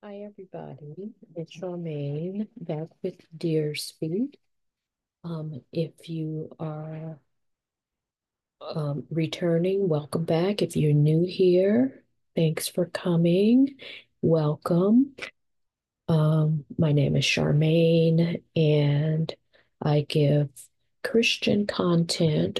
Hi, everybody. It's Charmaine back with Dear Speed. If you are returning, welcome back. If you're new here, thanks for coming. Welcome. My name is Charmaine, and I give Christian content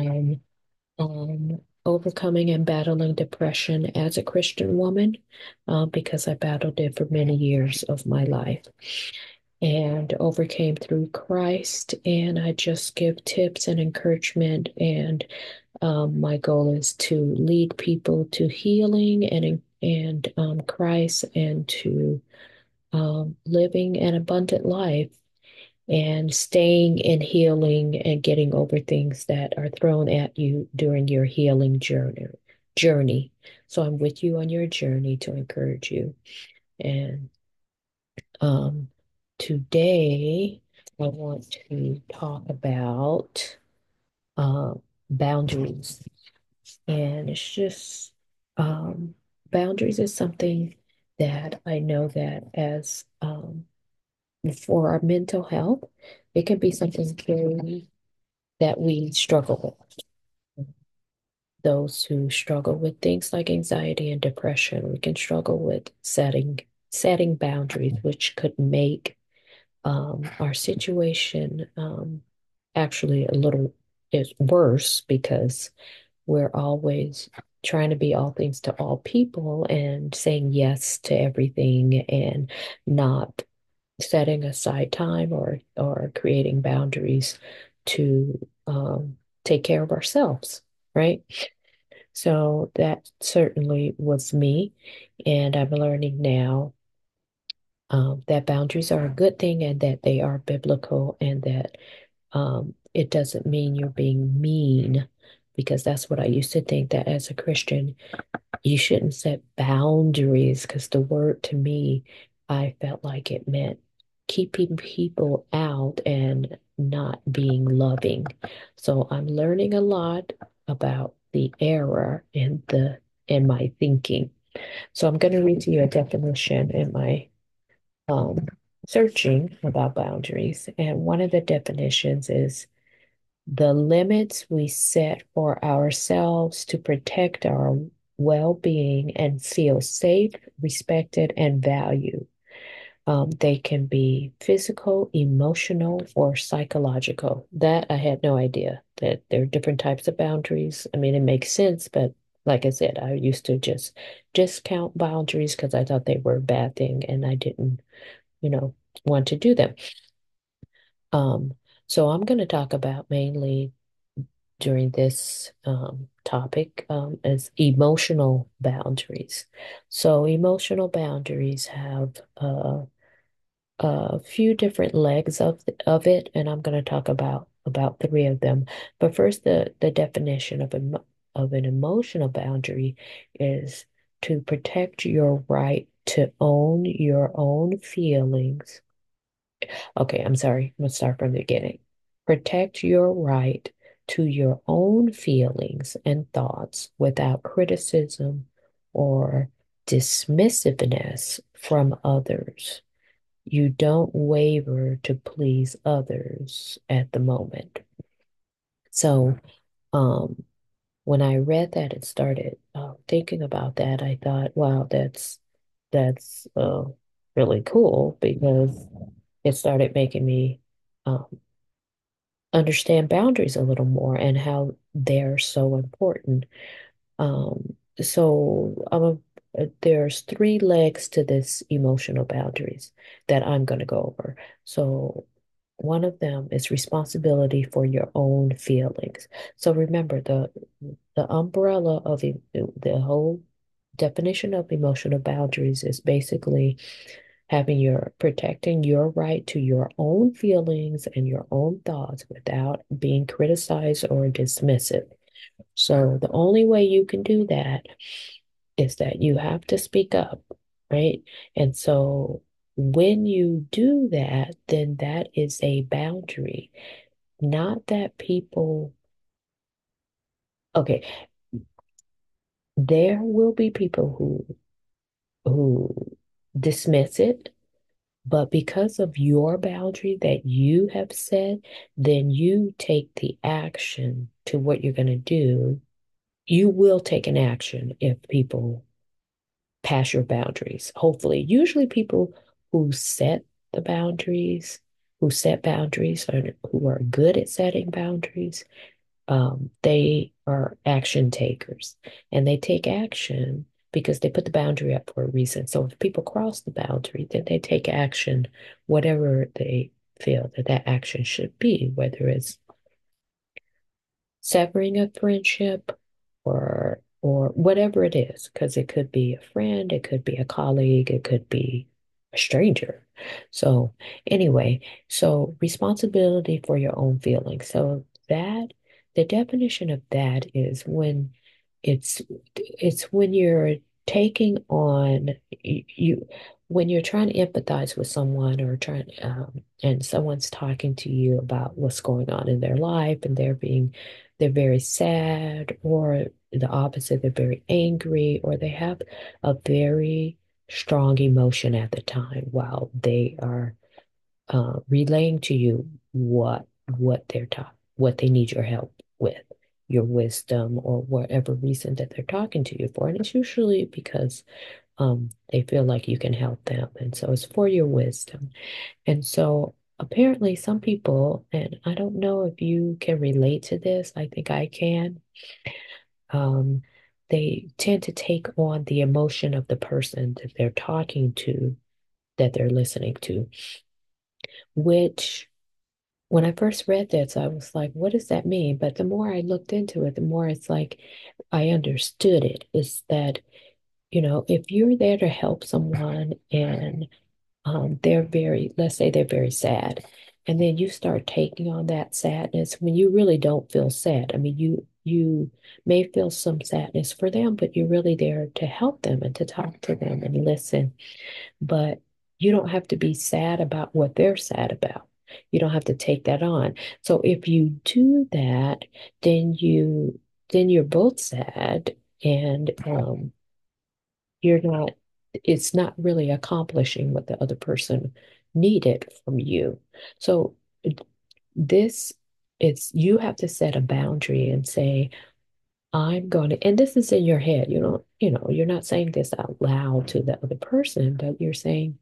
on overcoming and battling depression as a Christian woman, because I battled it for many years of my life and overcame through Christ. And I just give tips and encouragement. And my goal is to lead people to healing and Christ and to living an abundant life and staying in healing and getting over things that are thrown at you during your healing journey. So I'm with you on your journey to encourage you. And um, today I want to talk about uh, boundaries. And it's just boundaries is something that I know that as for our mental health, it can be something very that we struggle with. Those who struggle with things like anxiety and depression, we can struggle with setting boundaries, which could make our situation actually a little is worse because we're always trying to be all things to all people and saying yes to everything and not setting aside time or creating boundaries to take care of ourselves, right? So that certainly was me, and I'm learning now that boundaries are a good thing and that they are biblical and that it doesn't mean you're being mean because that's what I used to think that as a Christian, you shouldn't set boundaries because the word to me, I felt like it meant keeping people out and not being loving. So I'm learning a lot about the error in my thinking. So I'm going to read to you a definition in my um, searching about boundaries. And one of the definitions is the limits we set for ourselves to protect our well being and feel safe, respected, and valued. They can be physical, emotional, or psychological. That I had no idea that there are different types of boundaries. I mean, it makes sense, but like I said, I used to just discount boundaries because I thought they were a bad thing and I didn't, you know, want to do them. Um, so I'm going to talk about mainly during this topic is emotional boundaries. So emotional boundaries have a few different legs of it, and I'm going to talk about three of them. But first, the definition of an emotional boundary is to protect your right to own your own feelings. Okay, I'm sorry. I'm gonna start from the beginning. Protect your right to your own feelings and thoughts without criticism or dismissiveness from others. You don't waver to please others at the moment. So, um, when I read that and started thinking about that, I thought, wow, that's really cool because it started making me um, understand boundaries a little more and how they're so important. There's three legs to this emotional boundaries that I'm going to go over. So one of them is responsibility for your own feelings. So remember the umbrella of the whole definition of emotional boundaries is basically having your protecting your right to your own feelings and your own thoughts without being criticized or dismissive. So the only way you can do that is that you have to speak up, right? And so when you do that, then that is a boundary. Not that people, okay, there will be people who dismiss it. But because of your boundary that you have set, then you take the action to what you're going to do. You will take an action if people pass your boundaries. Hopefully, usually people who set the boundaries, who set boundaries, or who are good at setting boundaries, they are action takers and they take action because they put the boundary up for a reason. So if people cross the boundary, then they take action, whatever they feel that that action should be, whether it's severing a friendship or whatever it is, because it could be a friend, it could be a colleague, it could be a stranger. So anyway, so responsibility for your own feelings. So that the definition of that is when it's it's when you're taking on you when you're trying to empathize with someone or trying and someone's talking to you about what's going on in their life and they're very sad or the opposite, they're very angry or they have a very strong emotion at the time while they are relaying to you what they're taught, what they need your help with, your wisdom, or whatever reason that they're talking to you for. And it's usually because they feel like you can help them. And so it's for your wisdom. And so apparently some people, and I don't know if you can relate to this, I think I can, um, they tend to take on the emotion of the person that they're talking to, that they're listening to, which when I first read this, I was like, what does that mean? But the more I looked into it, the more it's like I understood it. Is that, if you're there to help someone and they're let's say they're very sad, and then you start taking on that sadness when you really don't feel sad. I mean, you may feel some sadness for them, but you're really there to help them and to talk to them and listen. But you don't have to be sad about what they're sad about. You don't have to take that on. So if you do that, then you're both sad and you're not it's not really accomplishing what the other person needed from you. So this it's you have to set a boundary and say, I'm going to, and this is in your head. You're not saying this out loud to the other person, but you're saying,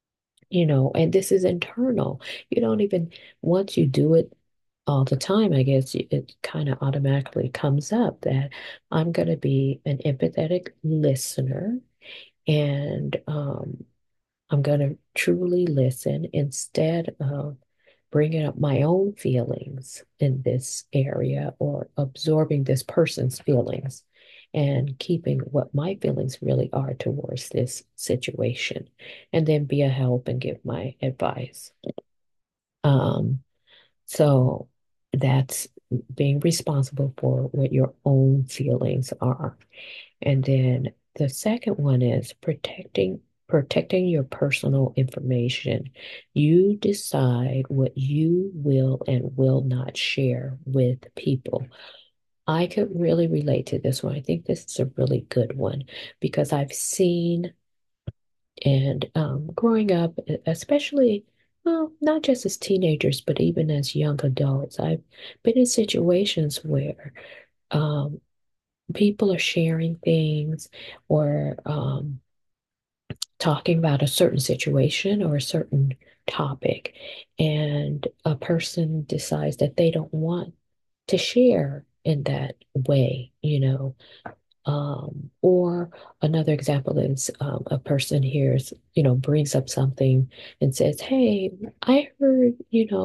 and this is internal. You don't even, once you do it all the time, I guess it kind of automatically comes up that I'm going to be an empathetic listener and I'm going to truly listen instead of bringing up my own feelings in this area or absorbing this person's feelings and keeping what my feelings really are towards this situation and then be a help and give my advice. Um, so that's being responsible for what your own feelings are. And then the second one is protecting your personal information. You decide what you will and will not share with people. I could really relate to this one. I think this is a really good one because I've seen and growing up, especially, well, not just as teenagers, but even as young adults, I've been in situations where um, people are sharing things or talking about a certain situation or a certain topic, and a person decides that they don't want to share in that way. Or another example is a person hears, brings up something and says, "Hey, I heard,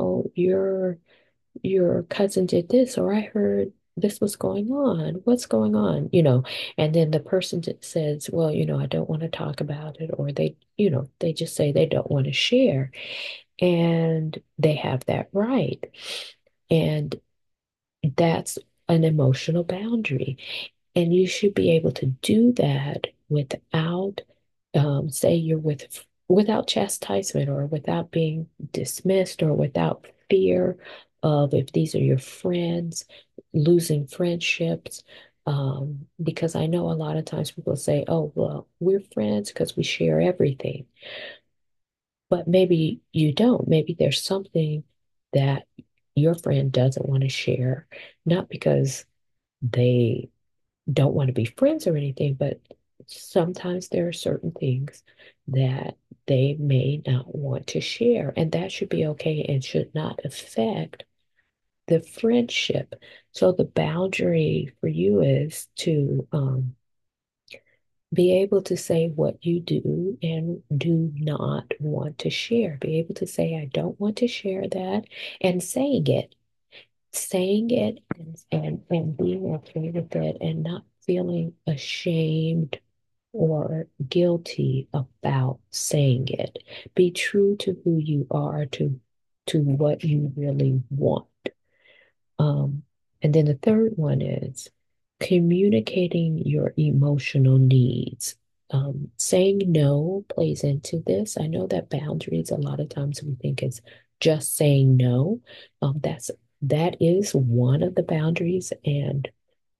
your cousin did this, or I heard this was going on. What's going on?" And then the person says, "Well, I don't want to talk about it," or they just say they don't want to share, and they have that right. And that's an emotional boundary. And you should be able to do that without, say without chastisement or without being dismissed or without fear of, if these are your friends, losing friendships. Because I know a lot of times people say, oh, well, we're friends because we share everything. But maybe you don't. Maybe there's something that your friend doesn't want to share, not because they don't want to be friends or anything, but sometimes there are certain things that they may not want to share, and that should be okay and should not affect the friendship. So the boundary for you is to be able to say what you do and do not want to share. Be able to say, I don't want to share that, and saying it and being okay with it and not feeling ashamed or guilty about saying it. Be true to who you are, to what you really want. Um, and then the third one is communicating your emotional needs. Saying no plays into this. I know that boundaries, a lot of times we think it's just saying no. That is one of the boundaries, and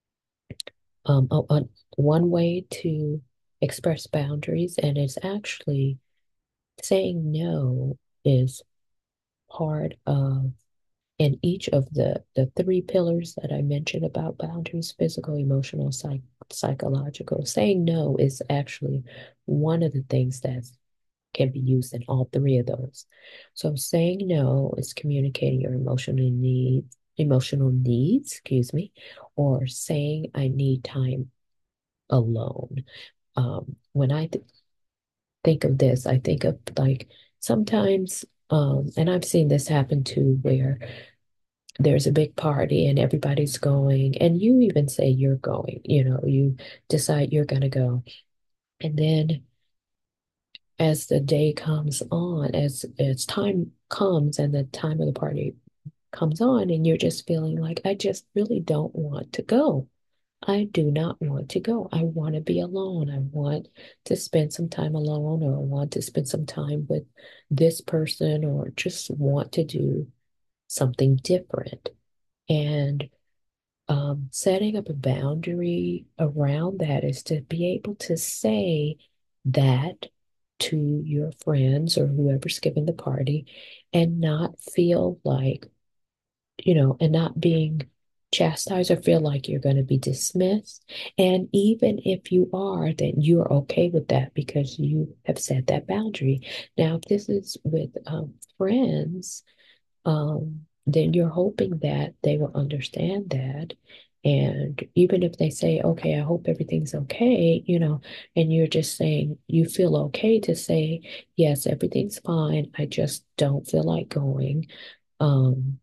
one way to express boundaries, and it's actually saying no is part of in each of the three pillars that I mentioned about boundaries, physical, emotional, psychological. Saying no is actually one of the things that can be used in all three of those. So saying no is communicating your emotional needs, excuse me, or saying I need time alone. When I think of this, I think of like sometimes, and I've seen this happen too, where there's a big party and everybody's going, and you even say you're going, you decide you're going to go. And then as the day comes on, as time comes and the time of the party comes on, and you're just feeling like, I just really don't want to go. I do not want to go. I want to be alone. I want to spend some time alone, or I want to spend some time with this person, or just want to do something different. And setting up a boundary around that is to be able to say that to your friends or whoever's giving the party, and not feel like, and not being chastised or feel like you're going to be dismissed. And even if you are, then you're okay with that because you have set that boundary. Now, if this is with friends, then you're hoping that they will understand that. And even if they say, okay, I hope everything's okay, and you're just saying you feel okay to say, yes, everything's fine. I just don't feel like going. Um,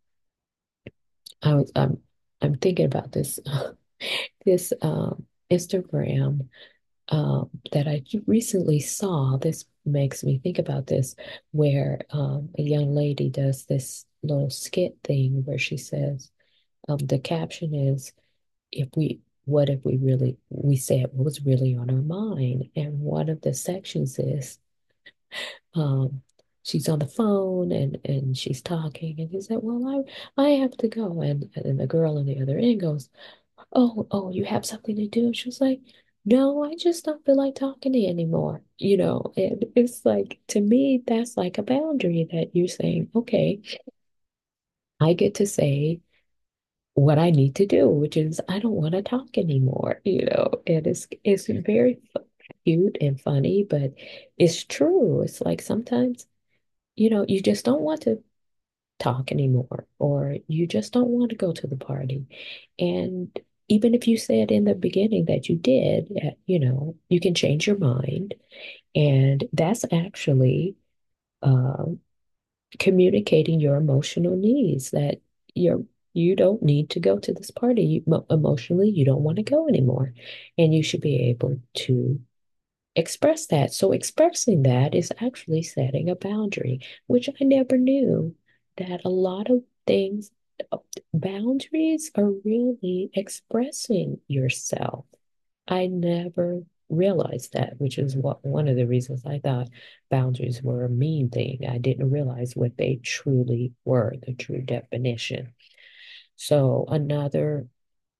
I'm thinking about this this Instagram that I recently saw. This makes me think about this, where a young lady does this little skit thing where she says, the caption is, what if we said what was really on our mind? And one of the sections is, um, she's on the phone and she's talking, and she said, well, I have to go. And the girl on the other end goes, oh, you have something to do? She was like, no, I just don't feel like talking to you anymore. And it's like, to me, that's like a boundary that you're saying, okay, I get to say what I need to do, which is I don't want to talk anymore, and it's very cute and funny, but it's true. It's like sometimes, you just don't want to talk anymore, or you just don't want to go to the party. And even if you said in the beginning that you did, you can change your mind. And that's actually uh, communicating your emotional needs, that you don't need to go to this party. Emotionally, you don't want to go anymore. And you should be able to express that. So expressing that is actually setting a boundary, which I never knew that a lot of things, uh, boundaries are really expressing yourself. I never realized that, which is one of the reasons I thought boundaries were a mean thing. I didn't realize what they truly were, the true definition. So another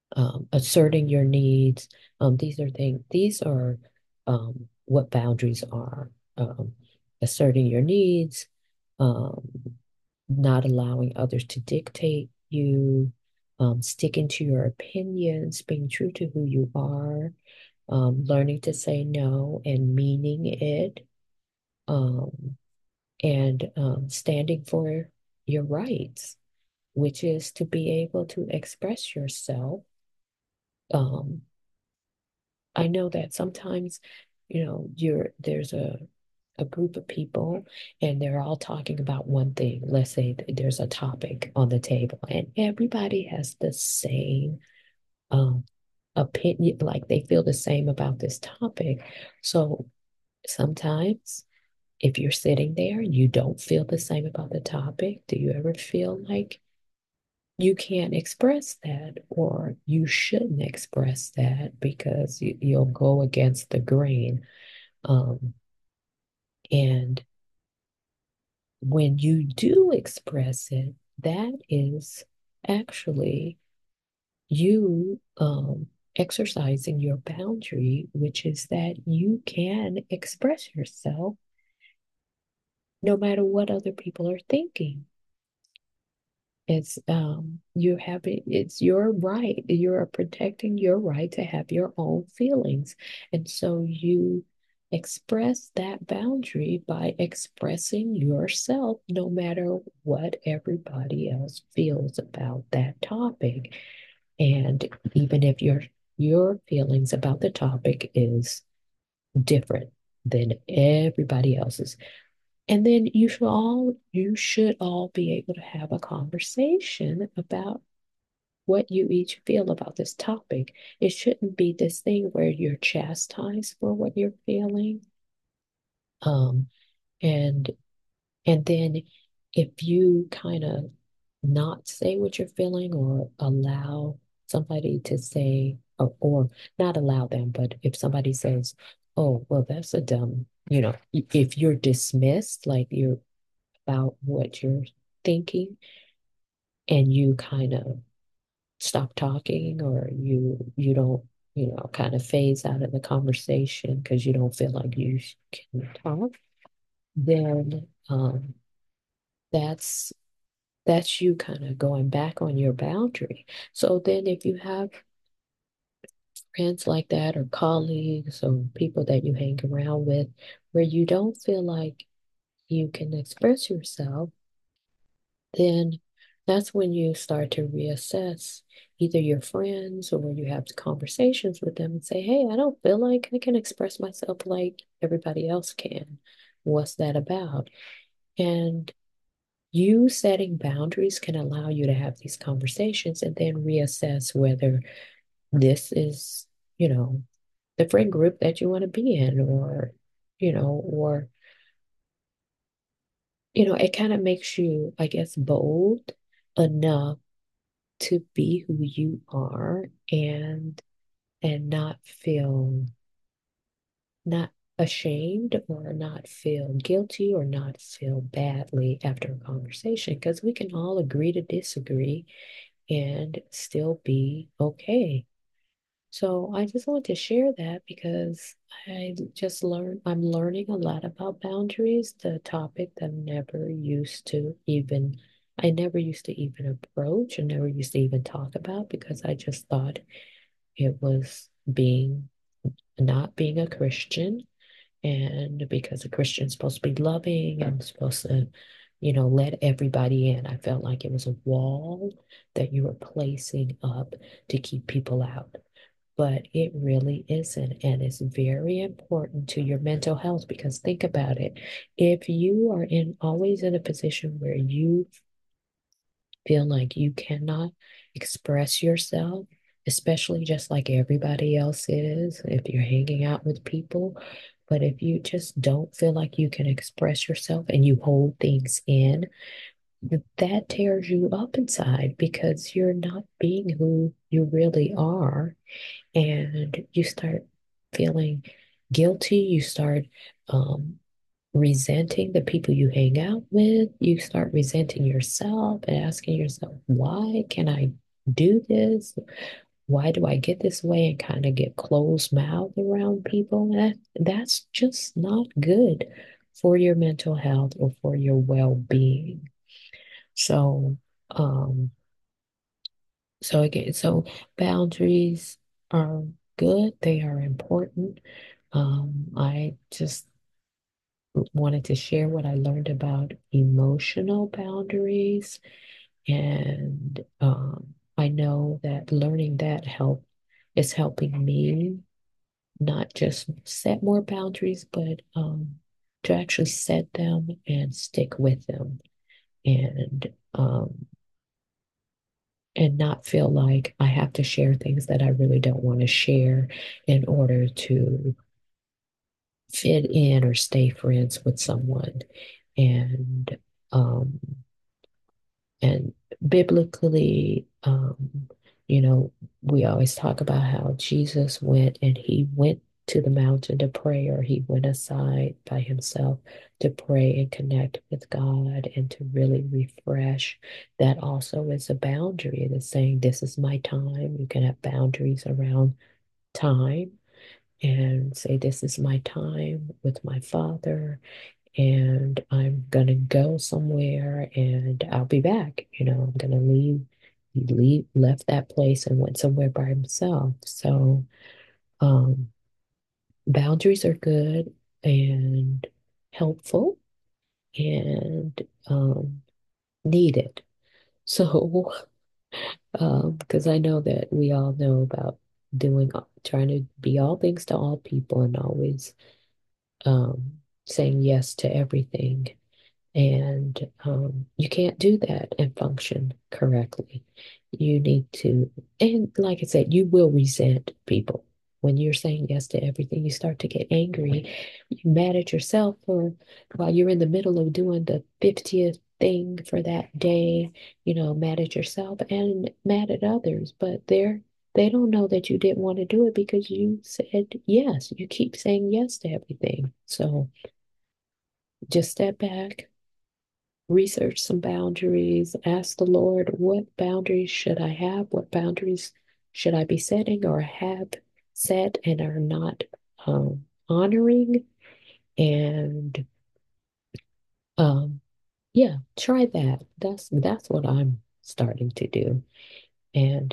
asserting your needs. These are what boundaries are. Asserting your needs, um, not allowing others to dictate you, sticking to your opinions, being true to who you are, learning to say no and meaning it, um, and standing for your rights, which is to be able to express yourself. Um, I know that sometimes, there's a group of people and they're all talking about one thing. Let's say there's a topic on the table and everybody has the same um opinion, like they feel the same about this topic. So sometimes if you're sitting there, you don't feel the same about the topic. Do you ever feel like you can't express that or you shouldn't express that because you'll go against the grain? Um, and when you do express it, that is actually you exercising your boundary, which is that you can express yourself no matter what other people are thinking. It's your right. You're protecting your right to have your own feelings. And so you express that boundary by expressing yourself no matter what everybody else feels about that topic. And even if your feelings about the topic is different than everybody else's, and then you should all be able to have a conversation about what you each feel about this topic. It shouldn't be this thing where you're chastised for what you're feeling. Um, and and then if you kind of not say what you're feeling or allow somebody to say or not allow them, but if somebody says, "Oh, well, that's a dumb," if you're dismissed, like you're about what you're thinking and you kind of stop talking or you don't kind of phase out of the conversation because you don't feel like you can talk, then that's that's you kind of going back on your boundary. So then if you have friends like that or colleagues or people that you hang around with where you don't feel like you can express yourself, then that's when you start to reassess either your friends or you have conversations with them and say, "Hey, I don't feel like I can express myself like everybody else can. What's that about?" And you setting boundaries can allow you to have these conversations and then reassess whether this is, you know, the friend group that you want to be in, or it kind of makes you, I guess, bold enough to be who you are and not ashamed or not feel guilty or not feel badly after a conversation because we can all agree to disagree and still be okay. So I just want to share that because I'm learning a lot about boundaries, the topic that I never used to even approach and never used to even talk about because I just thought it was not being a Christian. And because a Christian's supposed to be loving and supposed to, let everybody in, I felt like it was a wall that you were placing up to keep people out. But it really isn't. And it's very important to your mental health because think about it. If you are always in a position where you feel like you cannot express yourself, especially just like everybody else is, if you're hanging out with people. But if you just don't feel like you can express yourself and you hold things in, that tears you up inside because you're not being who you really are. And you start feeling guilty. You start um, resenting the people you hang out with. You start resenting yourself and asking yourself, why can I do this? why do I get this way and kind of get closed mouthed around people? That's just not good for your mental health or for your well-being. So, um, so boundaries are good. They are important. I just wanted to share what I learned about emotional boundaries. And I know that learning that is helping me not just set more boundaries, but to actually set them and stick with them and and not feel like I have to share things that I really don't want to share in order to fit in or stay friends with someone. And um, and biblically, you know, we always talk about how Jesus went and he went to the mountain to pray, or he went aside by himself to pray and connect with God and to really refresh. That also is a boundary. It is saying, this is my time. You can have boundaries around time and say, this is my time with my Father and I'm gonna go somewhere and I'll be back. I'm gonna leave. He left that place and went somewhere by himself. So um, boundaries are good and helpful and needed. So because I know that we all know about trying to be all things to all people and always saying yes to everything. And you can't do that and function correctly. You need to, and like I said, you will resent people. When you're saying yes to everything, you start to get angry. You're mad at yourself for while you're in the middle of doing the 50th thing for that day, mad at yourself and mad at others. But they don't know that you didn't want to do it because you said yes. You keep saying yes to everything. So just step back, research some boundaries, ask the Lord, what boundaries should I have? What boundaries should I be setting or have set and are not honoring? And um, yeah, try that. That's what I'm starting to do. And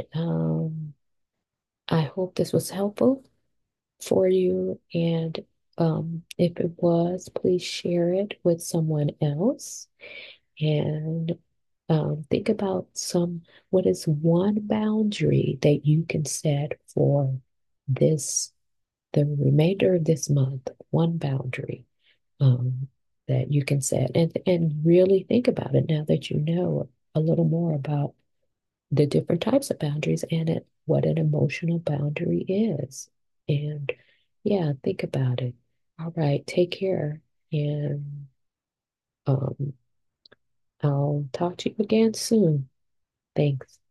I hope this was helpful for you. And if it was, please share it with someone else. And think about what is one boundary that you can set for this, the remainder of this month, one boundary that you can set and really think about it now that you know a little more about the different types of boundaries and what an emotional boundary is. And yeah, think about it. All right, take care. And um, I'll talk to you again soon. Thanks.